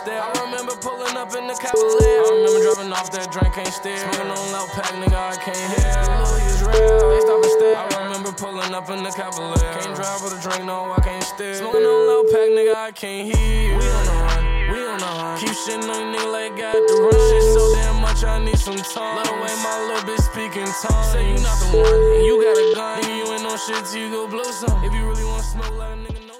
stare. I remember pulling up in the Cavalier. I remember dropping off that drink, can't steer. Smoking on loud pack, nigga, I can't hear. Louis is real, they stop and stare. I remember pulling up in the Cavalier. Can't drive with a drink, no, I can't steer. Smoking on loud pack, nigga, I can't hear. We on the run, we on the hunt. Keep shitting on you, nigga, like got the run. Shit so damn much, I need some time. Let away my little bitch speaking tongues. Say you not the one, and you got a gun. Nigga, you ain't no shit till you go blow some. If you really want smoke, let a nigga know.